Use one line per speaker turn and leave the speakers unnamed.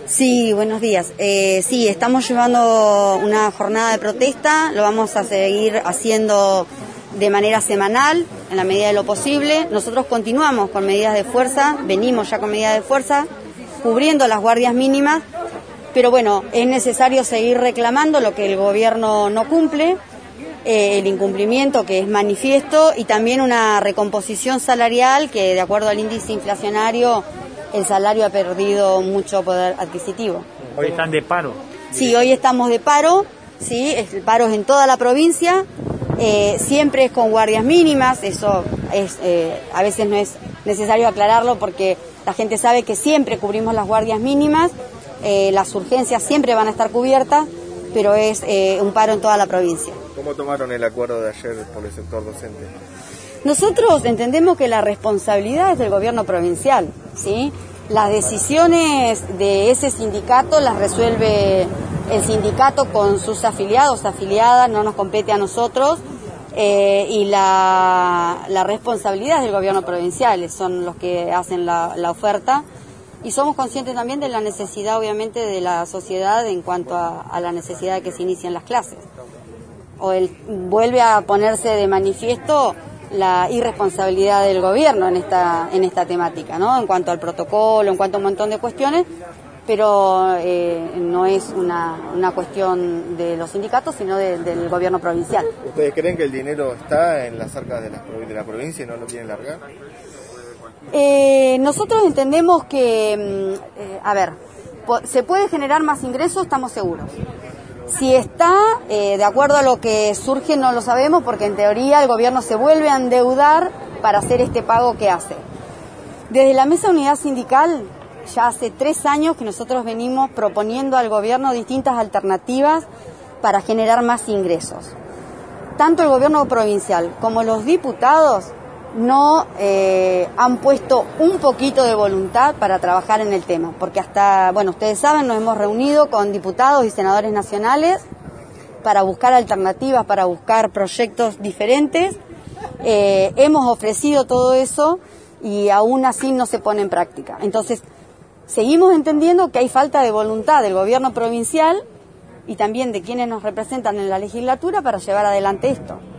Sí, buenos días. Sí, estamos llevando una jornada de protesta, lo vamos a seguir haciendo de manera semanal, en la medida de lo posible. Nosotros continuamos con medidas de fuerza, venimos ya con medidas de fuerza, cubriendo las guardias mínimas, pero bueno, es necesario seguir reclamando lo que el gobierno no cumple, el incumplimiento que es manifiesto y también una recomposición salarial que, de acuerdo al índice inflacionario, el salario ha perdido mucho poder adquisitivo.
Hoy están de paro.
Sí, hoy estamos de paro, sí, el paro es en toda la provincia, siempre es con guardias mínimas, eso es, a veces no es necesario aclararlo porque la gente sabe que siempre cubrimos las guardias mínimas, las urgencias siempre van a estar cubiertas, pero es un paro en toda la provincia.
¿Cómo tomaron el acuerdo de ayer por el sector docente?
Nosotros entendemos que la responsabilidad es del gobierno provincial, ¿sí? Las decisiones de ese sindicato las resuelve el sindicato con sus afiliados, afiliadas, no nos compete a nosotros, y la responsabilidad es del gobierno provincial, son los que hacen la oferta, y somos conscientes también de la necesidad, obviamente, de la sociedad en cuanto a la necesidad de que se inicien las clases. Vuelve a ponerse de manifiesto la irresponsabilidad del gobierno en esta temática, ¿no? En cuanto al protocolo, en cuanto a un montón de cuestiones, pero no es una cuestión de los sindicatos, sino del gobierno provincial.
¿Ustedes creen que el dinero está en las arcas de la provincia y no lo quieren largar?
Nosotros entendemos que, se puede generar más ingresos, estamos seguros. Si está, de acuerdo a lo que surge, no lo sabemos, porque en teoría el gobierno se vuelve a endeudar para hacer este pago que hace. Desde la Mesa de Unidad Sindical, ya hace 3 años que nosotros venimos proponiendo al gobierno distintas alternativas para generar más ingresos. Tanto el gobierno provincial como los diputados no han puesto un poquito de voluntad para trabajar en el tema, porque ustedes saben, nos hemos reunido con diputados y senadores nacionales para buscar alternativas, para buscar proyectos diferentes, hemos ofrecido todo eso y aún así no se pone en práctica. Entonces, seguimos entendiendo que hay falta de voluntad del gobierno provincial y también de quienes nos representan en la legislatura para llevar adelante esto.